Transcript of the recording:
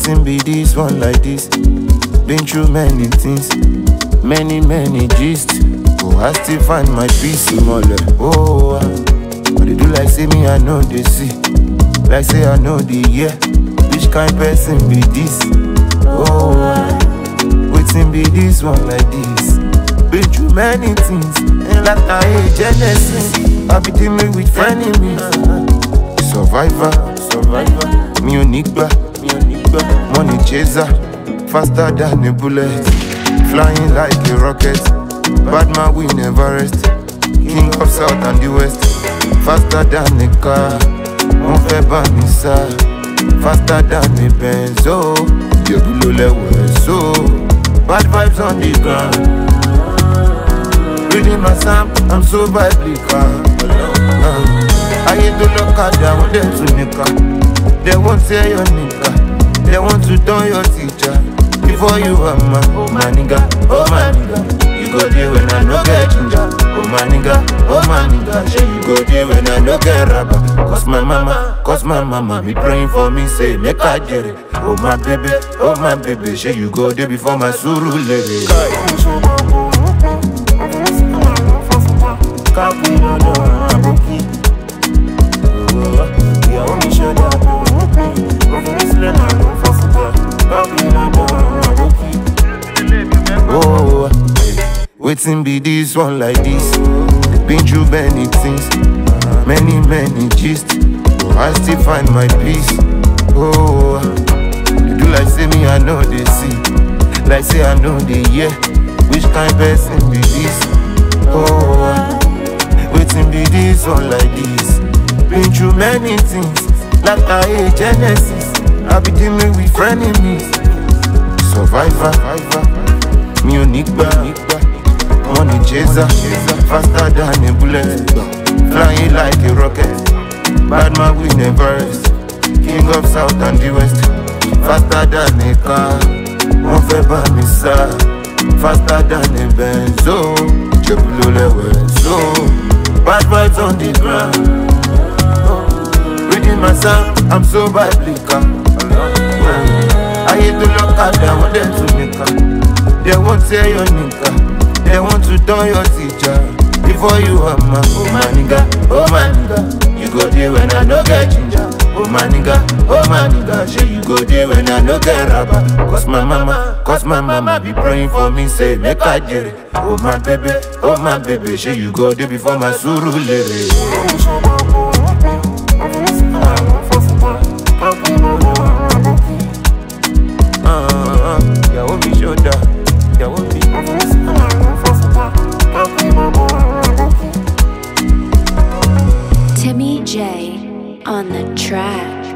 Waiting be this one like this. Been through many things, many gist. Oh, I still find my peace, mole. Oh, but they do like say me, I know they see. Like say I know the year. Which kind person be this? Oh, waiting be this one like this. Been through many things, and like I hate Genesis. I be dealing with frenemies. Survivor, me unique, money chaser, faster than a bullet, flying like a rocket. Bad man we never rest. King of South and the West, faster than a car. Mon fait banissa, faster than a benzo. You below level so. Bad vibes on the ground. Reading my psalm, I'm so biblical. I hate to look at them, want them to nika. They won't say your nigga. They want to turn your teacher. Before you are my nigga, oh my nigga. You go there when I no get ginger. Oh my nigga, say you go there when I no get rubber. Cause my mama be praying for me, say make I get it. Oh my baby, say you go there before my suru lady. Oh, waiting be this one like this. Been through many things, many gist. Oh, I still find my peace. Oh, they do like say me, I know they see. Like say I know the year. Which kind person be this? Oh, waiting be this one like this. Been through many things, like I hate Genesis. I be dealing with frenemies. Survivor, me unique, money chaser, faster than a bullet, flying like a rocket. Bad man we never rest. King of South and the West, faster than a car. Mon fait banissa, faster than a benzo. You below level so. Bad vibes on the ground. Reading my psalm, I'm so biblical. I hate to look at them, want them to nika. They won't say your nigga. They want to turn your teacher. Before you are my nigga. You go there when I no get ginger. Oh my nigga, say you go there when I no get rubber. Cause my mama be praying for me, say make I get it. Oh my baby, say you go there before my suru lady. Yeah, want me shoulder. Yeah, want me. Timmy J on the track.